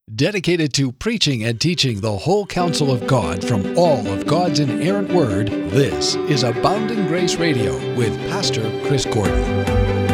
Dedicated to preaching and teaching the whole counsel of God from all of God's inerrant word, this is Abounding Grace Radio with Pastor Chris Gordon.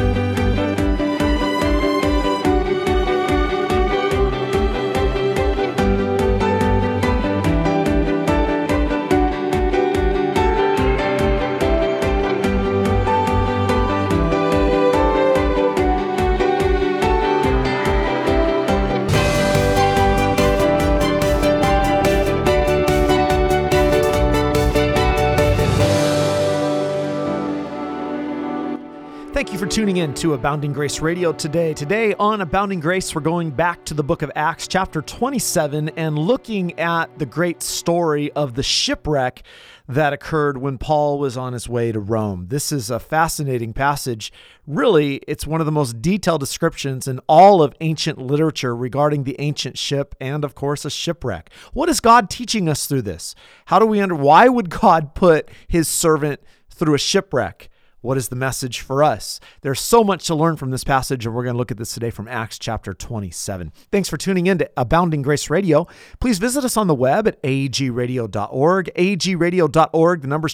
Thank you for tuning in to Abounding Grace Radio today. Today on Abounding Grace, we're going back to the book of Acts, chapter 27, and looking at the great story of the shipwreck that occurred when Paul was on his way to Rome. This is a fascinating passage. Really, it's one of the most detailed descriptions in all of ancient literature regarding the ancient ship and, of course, a shipwreck. What is God teaching us through this? Why would God put his servant through a shipwreck? What is the message for us? There's so much to learn from this passage, and we're going to look at this today from Acts chapter 27. Thanks for tuning in to Abounding Grace Radio. Please visit us on the web at agradio.org. agradio.org, the number's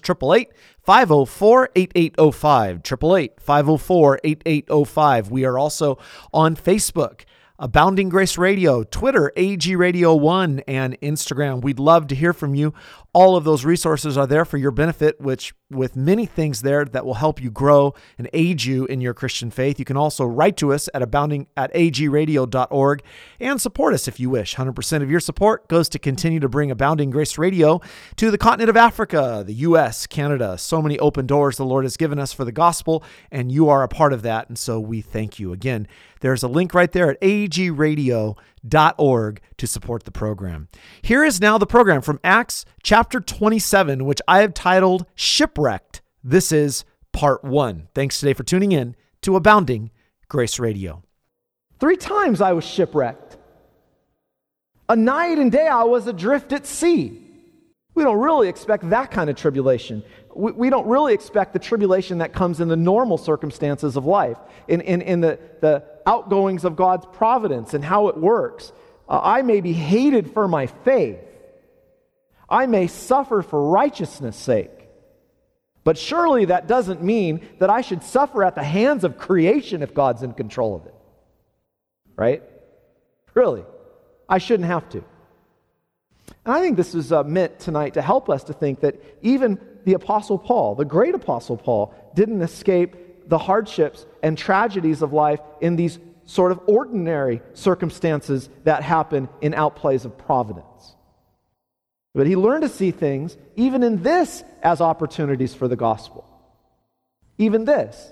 888-504-8805. 888-504-8805. We are also on Facebook, Abounding Grace Radio, Twitter, AG Radio 1, and Instagram. We'd love to hear from you. All of those resources are there for your benefit, which with many things there that will help you grow and aid you in your Christian faith. You can also write to us at agradio.org and support us if you wish. 100% of your support goes to continue to bring Abounding Grace Radio to the continent of Africa, the U.S., Canada. So many open doors the Lord has given us for the gospel, and you are a part of that, and so we thank you. Again, there's a link right there at agradio.org to support the program. Here is now the program from Acts chapter 27, which I have titled Shipwrecked. This is part 1. Thanks today for tuning in to Abounding Grace Radio. 3 times I was shipwrecked. A night and day I was adrift at sea. We don't really expect that kind of tribulation. We don't really expect the tribulation that comes in the normal circumstances of life, in the outgoings of God's providence and how it works. I may be hated for my faith. I may suffer for righteousness' sake. But surely that doesn't mean that I should suffer at the hands of creation if God's in control of it. Right? Really. I shouldn't have to. And I think this is meant tonight to help us to think that even the Apostle Paul, the great Apostle Paul, didn't escape the hardships and tragedies of life in these sort of ordinary circumstances that happen in outplays of providence. But he learned to see things, even in this, as opportunities for the gospel. Even this.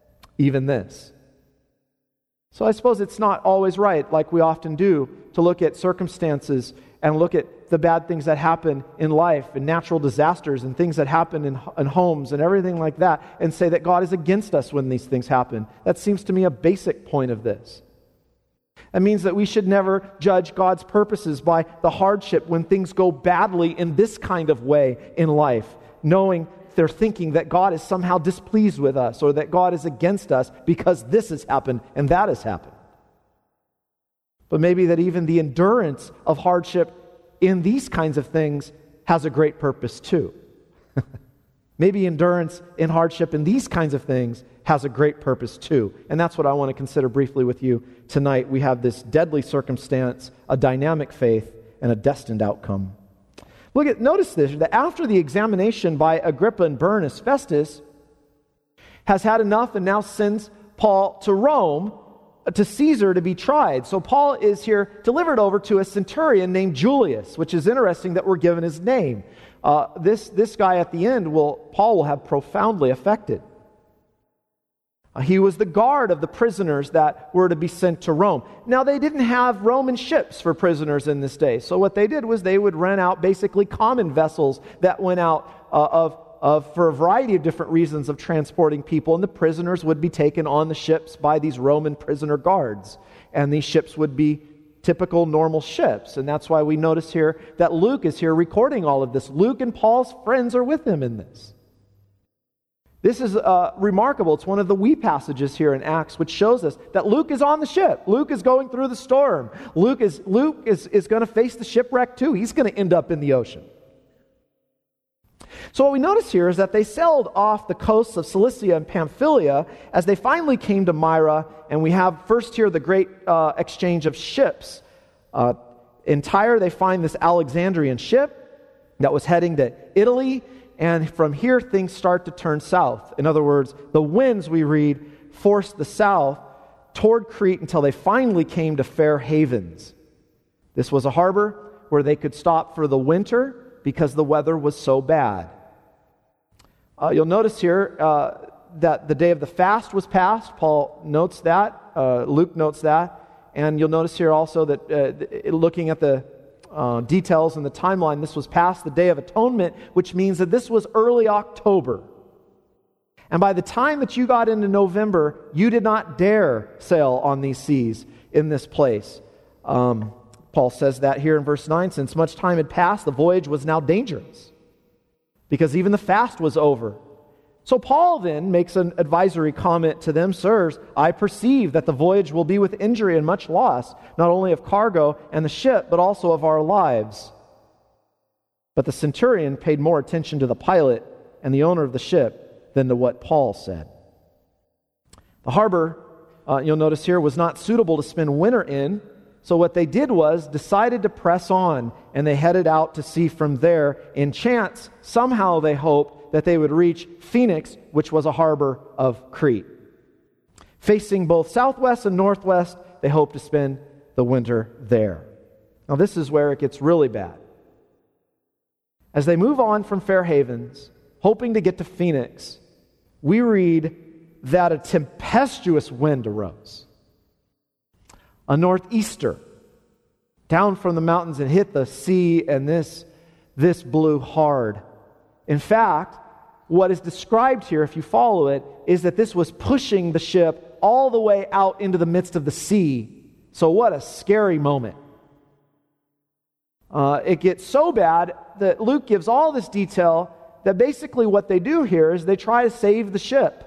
So I suppose it's not always right, like we often do, to look at circumstances and look at the bad things that happen in life and natural disasters and things that happen in homes and everything like that and say that God is against us when these things happen. That seems to me a basic point of this. That means that we should never judge God's purposes by the hardship when things go badly in this kind of way in life, knowing they're thinking that God is somehow displeased with us or that God is against us because this has happened and that has happened. But maybe that even the endurance of hardship in these kinds of things has a great purpose too. Maybe endurance in hardship in these kinds of things has a great purpose too. And that's what I want to consider briefly with you tonight. We have this deadly circumstance, a dynamic faith, and a destined outcome. Notice this, that after the examination by Agrippa and Bernice, Festus has had enough and now sends Paul to Rome, to Caesar, to be tried. So Paul is here delivered over to a centurion named Julius, which is interesting that we're given his name. This guy at the end, Paul will have profoundly affected. He was the guard of the prisoners that were to be sent to Rome. Now, they didn't have Roman ships for prisoners in this day. So what they did was they would rent out basically common vessels that went out for a variety of different reasons of transporting people, and the prisoners would be taken on the ships by these Roman prisoner guards. And these ships would be typical normal ships. And that's why we notice here that Luke is here recording all of this. Luke and Paul's friends are with him in this. This is remarkable. It's one of the we passages here in Acts, which shows us that Luke is on the ship. Luke is going through the storm. Luke is going to face the shipwreck too. He's going to end up in the ocean. So what we notice here is that they sailed off the coasts of Cilicia and Pamphylia as they finally came to Myra, and we have first here the great exchange of ships. In Tyre, they find this Alexandrian ship that was heading to Italy, and from here things start to turn south. In other words, the winds, we read, forced the south toward Crete until they finally came to Fair Havens. This was a harbor where they could stop for the winter because the weather was so bad. You'll notice here that the day of the fast was passed. Paul notes that. Luke notes that. And you'll notice here also that looking at the details in the timeline, this was past the Day of Atonement, which means that this was early October. And by the time that you got into November, you did not dare sail on these seas in this place. Paul says that here in verse 9, since much time had passed, the voyage was now dangerous, because even the fast was over. So Paul then makes an advisory comment to them, sirs, I perceive that the voyage will be with injury and much loss, not only of cargo and the ship, but also of our lives. But the centurion paid more attention to the pilot and the owner of the ship than to what Paul said. The harbor, you'll notice here, was not suitable to spend winter in. So what they did was decided to press on, and they headed out to sea from there. In chance, somehow they hoped that they would reach Phoenix, which was a harbor of Crete. Facing both southwest and northwest, they hoped to spend the winter there. Now this is where it gets really bad. As they move on from Fair Havens, hoping to get to Phoenix, we read that a tempestuous wind arose. A northeaster down from the mountains and hit the sea, and this blew hard. In fact, what is described here, if you follow it, is that this was pushing the ship all the way out into the midst of the sea. So what a scary moment. It gets so bad that Luke gives all this detail that basically what they do here is they try to save the ship.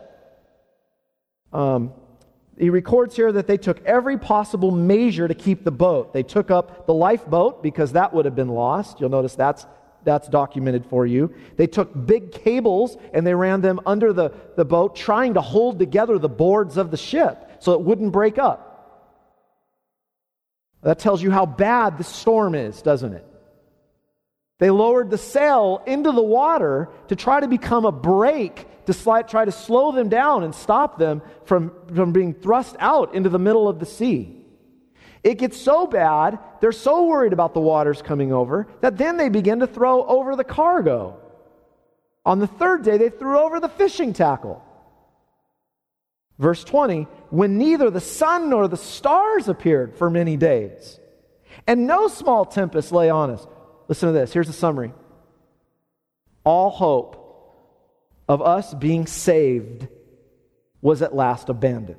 He records here that they took every possible measure to keep the boat. They took up the lifeboat because that would have been lost. You'll notice that's documented for you. They took big cables and they ran them under the boat, trying to hold together the boards of the ship so it wouldn't break up. That tells you how bad the storm is, doesn't it? They lowered the sail into the water to try to become a brake to try to slow them down and stop them from being thrust out into the middle of the sea. It gets so bad, they're so worried about the waters coming over, that then they begin to throw over the cargo. On the third day, they threw over the fishing tackle. Verse 20, when neither the sun nor the stars appeared for many days, and no small tempest lay on us. Listen to this, here's the summary. All hope of us being saved was at last abandoned.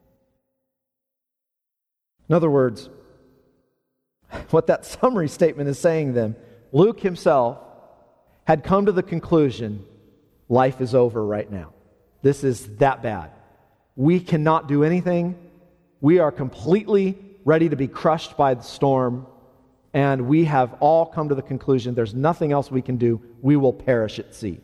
In other words, what that summary statement is saying then, Luke himself had come to the conclusion, life is over right now. This is that bad. We cannot do anything. We are completely ready to be crushed by the storm, and we have all come to the conclusion there's nothing else we can do. We will perish at sea.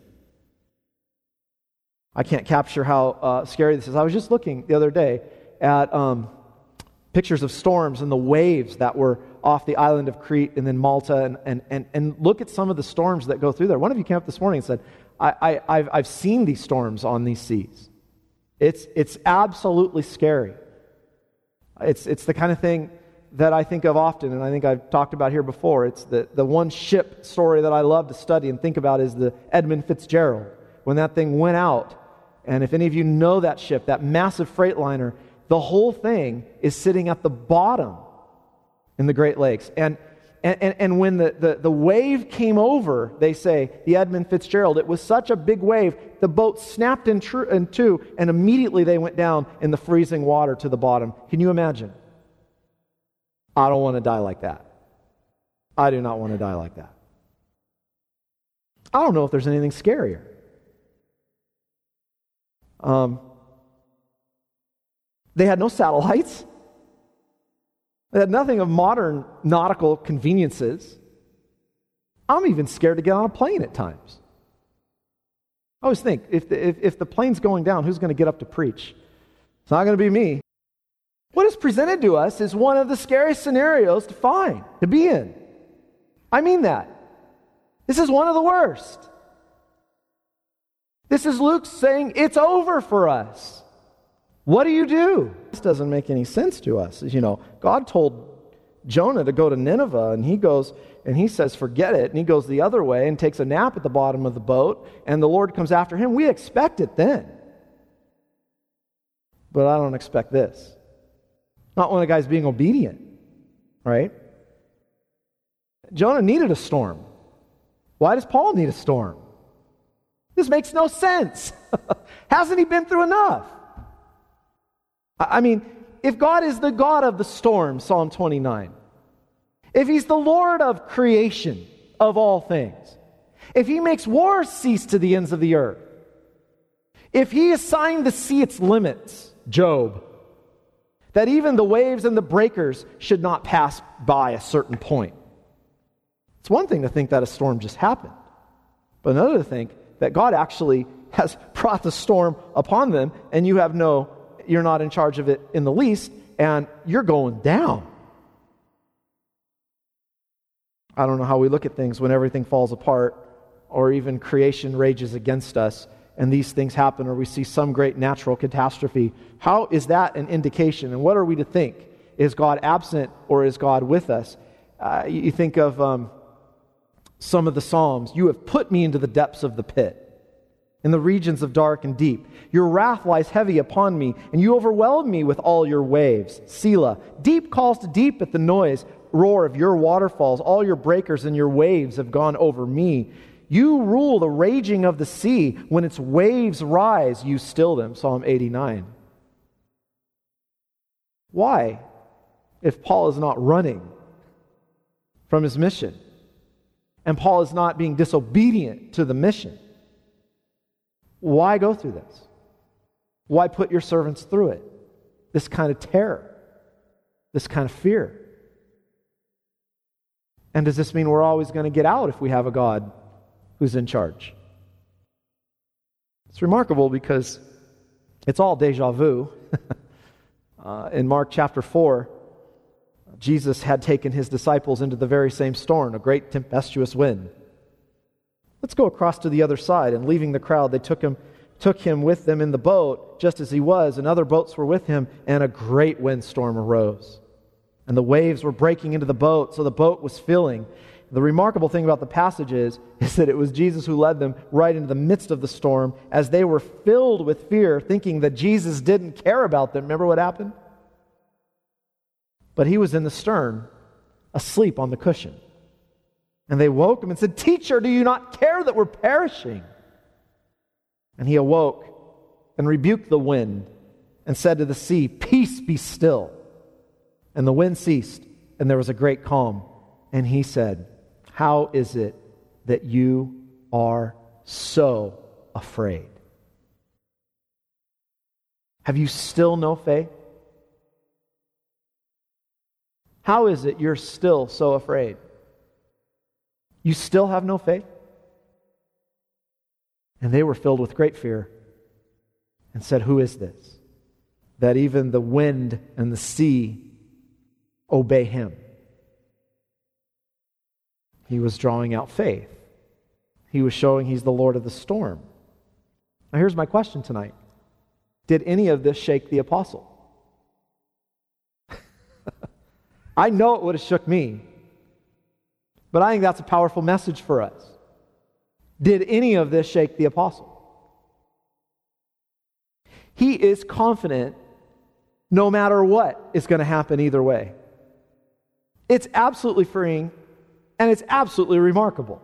I can't capture how scary this is. I was just looking the other day at pictures of storms and the waves that were off the island of Crete and then Malta, and look at some of the storms that go through there. One of you came up this morning and said, I've seen these storms on these seas. It's absolutely scary. It's the kind of thing that I think of often, and I think I've talked about here before. It's the one ship story that I love to study and think about is the Edmund Fitzgerald. When that thing went out, and if any of you know that ship, that massive freight liner, the whole thing is sitting at the bottom in the Great Lakes. And when the wave came over, they say, the Edmund Fitzgerald, it was such a big wave, the boat snapped in two, and immediately they went down in the freezing water to the bottom. Can you imagine? I don't want to die like that. I do not want to die like that. I don't know if there's anything scarier. They had no satellites. They had nothing of modern nautical conveniences. I'm even scared to get on a plane at times. I always think, if the plane's going down, who's going to get up to preach? It's not going to be me. What is presented to us is one of the scariest scenarios to be in. I mean that. This is one of the worst. This is Luke saying, it's over for us. What do you do? This doesn't make any sense to us. You know, God told Jonah to go to Nineveh, and he goes and he says, forget it. And he goes the other way and takes a nap at the bottom of the boat, and the Lord comes after him. We expect it then. But I don't expect this. Not when a guy's being obedient, right? Jonah needed a storm. Why does Paul need a storm? This makes no sense. Hasn't he been through enough? I mean, if God is the God of the storm, Psalm 29, if he's the Lord of creation of all things, if he makes wars cease to the ends of the earth, if he assigned the sea its limits, Job, that even the waves and the breakers should not pass by a certain point. It's one thing to think that a storm just happened, but another to think that God actually has brought the storm upon them, and you're not in charge of it in the least, and you're going down. I don't know how we look at things when everything falls apart, or even creation rages against us, and these things happen, or we see some great natural catastrophe. How is that an indication? And what are we to think? Is God absent, or is God with us? You think of some of the Psalms. You have put me into the depths of the pit, in the regions of dark and deep. Your wrath lies heavy upon me, and you overwhelm me with all your waves. Selah. Deep calls to deep at the roar of your waterfalls. All your breakers and your waves have gone over me. You rule the raging of the sea. When its waves rise, you still them. Psalm 89. Why, if Paul is not running from his mission, and Paul is not being disobedient to the mission, why go through this? Why put your servants through it? This kind of terror, this kind of fear. And does this mean we're always going to get out if we have a God who's in charge? It's remarkable because it's all deja vu. In Mark chapter 4, Jesus had taken his disciples into the very same storm, a great tempestuous wind. Let's go across to the other side. And leaving the crowd, they took him with them in the boat, just as he was, and other boats were with him, and a great windstorm arose. And the waves were breaking into the boat, so the boat was filling. The remarkable thing about the passage is that it was Jesus who led them right into the midst of the storm, as they were filled with fear, thinking that Jesus didn't care about them. Remember what happened? But he was in the stern, asleep on the cushion. And they woke him and said, "Teacher, do you not care that we're perishing?" And he awoke and rebuked the wind and said to the sea, "Peace, be still." And the wind ceased, and there was a great calm. And he said, "How is it that you are so afraid?" Have you still no faith? How is it you're still so afraid? You still have no faith? And they were filled with great fear and said, "Who is this, that even the wind and the sea obey him?" He was drawing out faith. He was showing he's the Lord of the storm. Now here's my question tonight. Did any of this shake the apostle? I know it would have shook me, but I think that's a powerful message for us. Did any of this shake the apostle? He is confident no matter what is going to happen either way. It's absolutely freeing, and it's absolutely remarkable.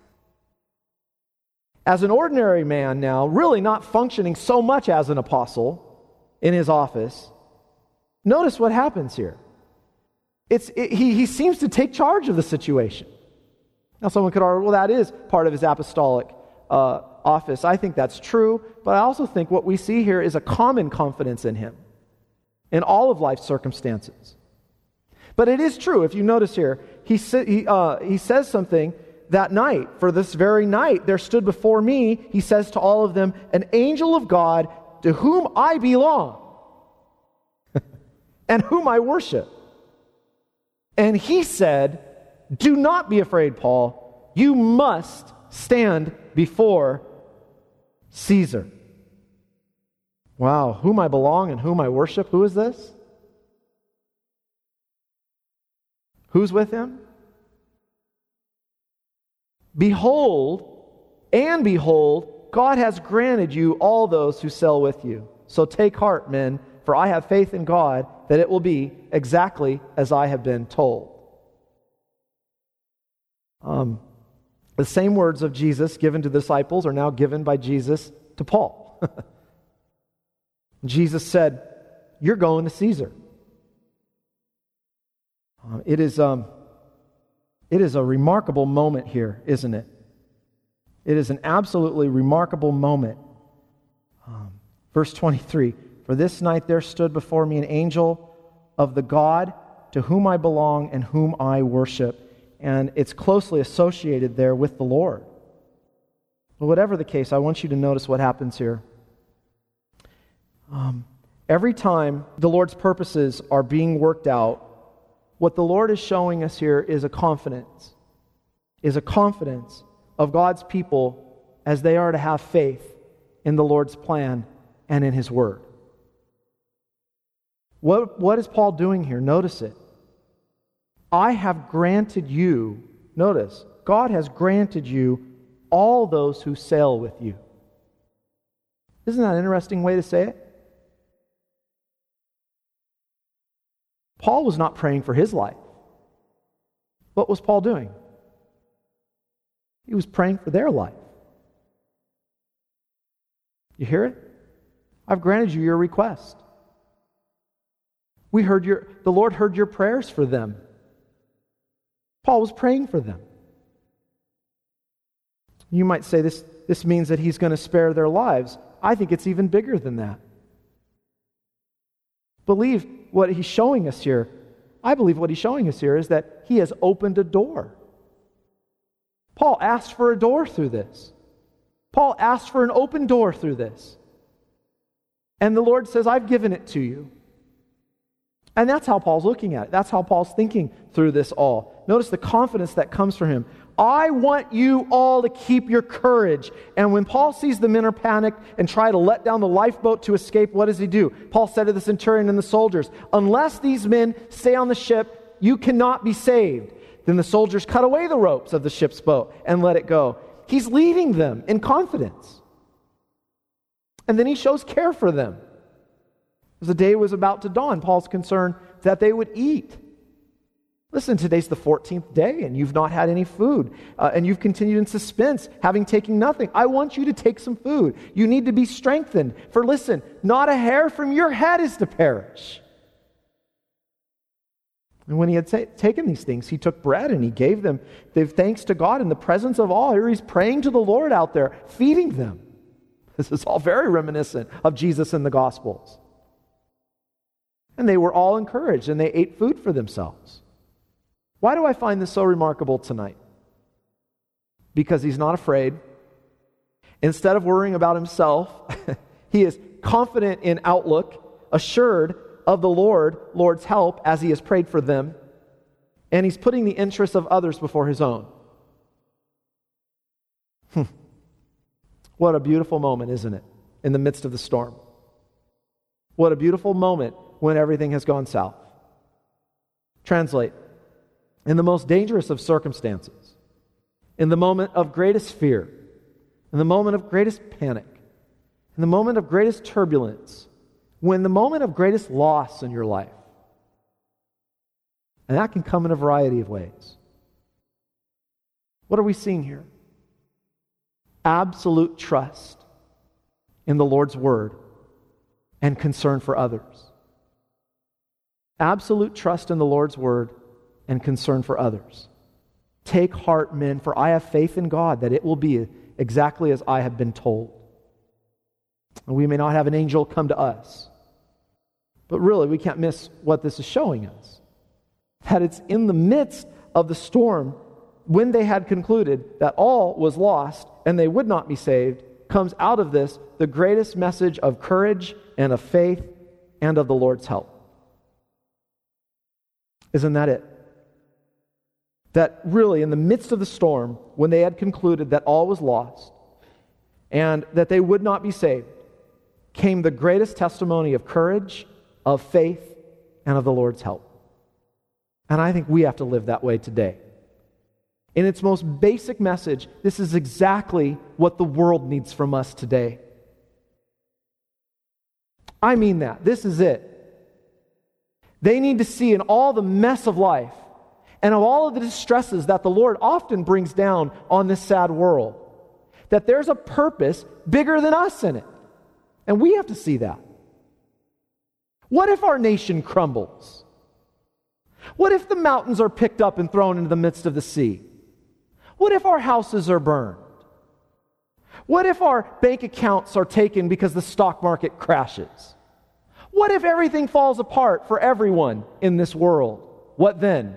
As an ordinary man now, really not functioning so much as an apostle in his office, notice what happens here. He seems to take charge of the situation. Now someone could argue, well, that is part of his apostolic office. I think that's true, but I also think what we see here is a common confidence in him in all of life's circumstances. But it is true, if you notice here, he says something that night. For this very night there stood before me, he says to all of them, an angel of God to whom I belong and whom I worship. And he said, do not be afraid, Paul. You must stand before Caesar. Wow, whom I belong and whom I worship. Who is this? Who's with him? Behold, God has granted you all those who sail with you. So take heart, men, for I have faith in God that it will be exactly as I have been told. The same words of Jesus given to the disciples are now given by Jesus to Paul. Jesus said, you're going to Caesar. It is a remarkable moment here, isn't it? It is an absolutely remarkable moment. Verse 23, for this night there stood before me an angel of the God to whom I belong and whom I worship. And it's closely associated there with the Lord. But whatever the case, I want you to notice what happens here. Every time the Lord's purposes are being worked out, what the Lord is showing us here is a confidence of God's people as they are to have faith in the Lord's plan and in His Word. What is Paul doing here? Notice it. I have granted you, notice, God has granted you all those who sail with you. Isn't that an interesting way to say it? Paul was not praying for his life. What was Paul doing? He was praying for their life. You hear it? I've granted you your request. The Lord heard your prayers for them. Paul was praying for them. You might say this means that he's going to spare their lives. I think it's even bigger than that. Believe what he's showing us here. I believe what he's showing us here is that he has opened a door. Paul asked for a door through this. Paul asked for an open door through this. And the Lord says, I've given it to you. And that's how Paul's looking at it. That's how Paul's thinking through this all. Notice the confidence that comes from him. I want you all to keep your courage. And when Paul sees the men are panicked and try to let down the lifeboat to escape, what does he do? Paul said to the centurion and the soldiers, unless these men stay on the ship, you cannot be saved. Then the soldiers cut away the ropes of the ship's boat and let it go. He's leading them in confidence. And then he shows care for them. As the day was about to dawn, Paul's concerned that they would eat. Listen, today's the 14th day and you've not had any food and you've continued in suspense, having taken nothing. I want you to take some food. You need to be strengthened. For listen, not a hair from your head is to perish. And when he had taken these things, he took bread and he gave them thanks to God in the presence of all. Here he's praying to the Lord out there, feeding them. This is all very reminiscent of Jesus in the Gospels. And they were all encouraged and they ate food for themselves. Why do I find this so remarkable tonight? Because he's not afraid. Instead of worrying about himself, he is confident in outlook, assured of the Lord's help as he has prayed for them, and he's putting the interests of others before his own. What a beautiful moment, isn't it? In the midst of the storm. What a beautiful moment when everything has gone south. Translate. In the most dangerous of circumstances, in the moment of greatest fear, in the moment of greatest panic, in the moment of greatest turbulence, when the moment of greatest loss in your life. And that can come in a variety of ways. What are we seeing here? Absolute trust in the Lord's Word and concern for others. Absolute trust in the Lord's Word and concern for others. Take heart, men, for I have faith in God that it will be exactly as I have been told. And we may not have an angel come to us, but really we can't miss what this is showing us. That it's in the midst of the storm, when they had concluded that all was lost and they would not be saved, comes out of this the greatest message of courage and of faith and of the Lord's help. Isn't that it? That really, in the midst of the storm, when they had concluded that all was lost and that they would not be saved, came the greatest testimony of courage, of faith, and of the Lord's help. And I think we have to live that way today. In its most basic message, this is exactly what the world needs from us today. I mean that. This is it. They need to see in all the mess of life and of all of the distresses that the Lord often brings down on this sad world, that there's a purpose bigger than us in it. And we have to see that. What if our nation crumbles? What if the mountains are picked up and thrown into the midst of the sea? What if our houses are burned? What if our bank accounts are taken because the stock market crashes? What if everything falls apart for everyone in this world? What then?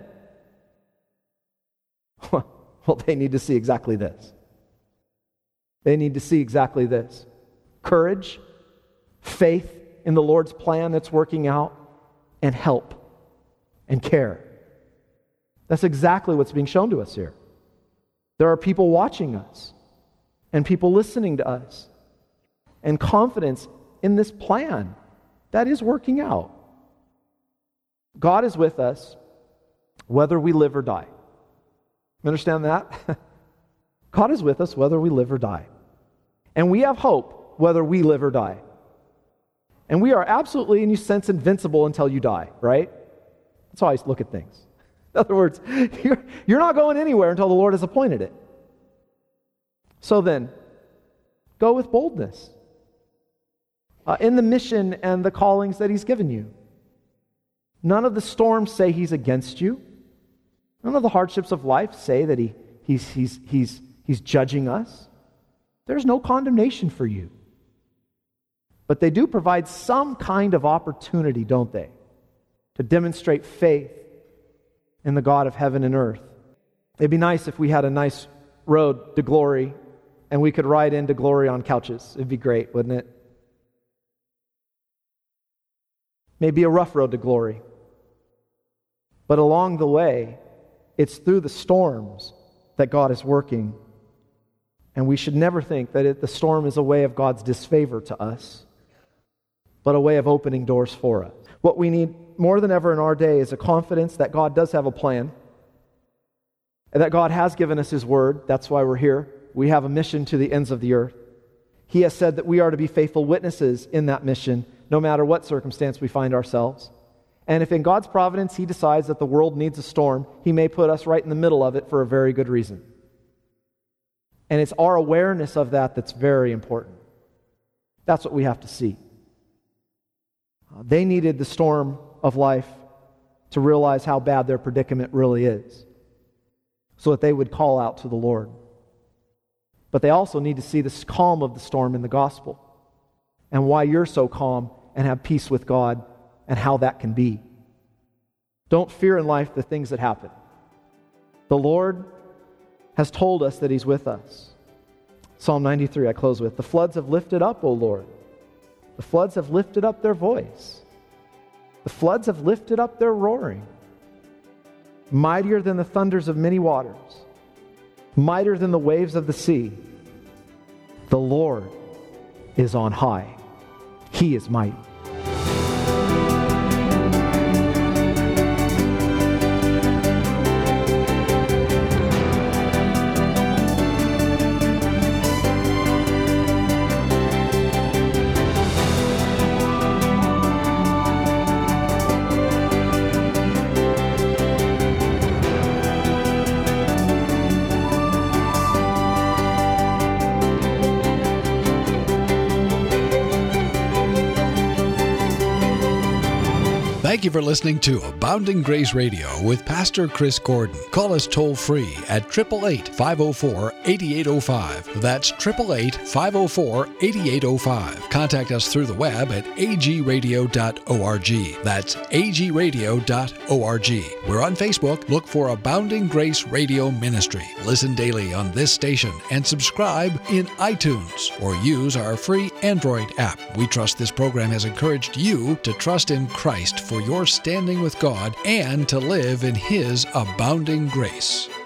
Well, they need to see exactly this. They need to see exactly this. Courage, faith in the Lord's plan that's working out, and help and care. That's exactly what's being shown to us here. There are people watching us and people listening to us, and confidence in this plan that is working out. God is with us whether we live or die. You understand that? God is with us whether we live or die. And we have hope whether we live or die. And we are absolutely, in your sense, invincible until you die, right? That's how I look at things. In other words, you're not going anywhere until the Lord has appointed it. So then, go with boldness in the mission and the callings that He's given you. None of the storms say He's against you. None of the hardships of life say that He's judging us. There's no condemnation for you. But they do provide some kind of opportunity, don't they, to demonstrate faith in the God of heaven and earth. It'd be nice if we had a nice road to glory and we could ride into glory on couches. It'd be great, wouldn't it? Maybe a rough road to glory. But along the way, it's through the storms that God is working. And we should never think that the storm is a way of God's disfavor to us, but a way of opening doors for us. What we need more than ever in our day is a confidence that God does have a plan, and that God has given us His word. That's why we're here. We have a mission to the ends of the earth. He has said that we are to be faithful witnesses in that mission, no matter what circumstance we find ourselves. And if in God's providence He decides that the world needs a storm, He may put us right in the middle of it for a very good reason. And it's our awareness of that that's very important. That's what we have to see. They needed the storm of life to realize how bad their predicament really is, so that they would call out to the Lord. But they also need to see the calm of the storm in the gospel, and why you're so calm and have peace with God, and how that can be. Don't fear in life the things that happen. The Lord has told us that He's with us. Psalm 93, I close with, "The floods have lifted up, O Lord. The floods have lifted up their voice. The floods have lifted up their roaring. Mightier than the thunders of many waters, mightier than the waves of the sea. The Lord is on high. He is mighty." Thank you for listening to Abounding Grace Radio with Pastor Chris Gordon. Call us toll-free at 888-504-8805. That's 888-504-8805. Contact us through the web at agradio.org. That's agradio.org. We're on Facebook. Look for Abounding Grace Radio Ministry. Listen daily on this station and subscribe in iTunes or use our free Android app. We trust this program has encouraged you to trust in Christ for your standing with God and to live in His abounding grace.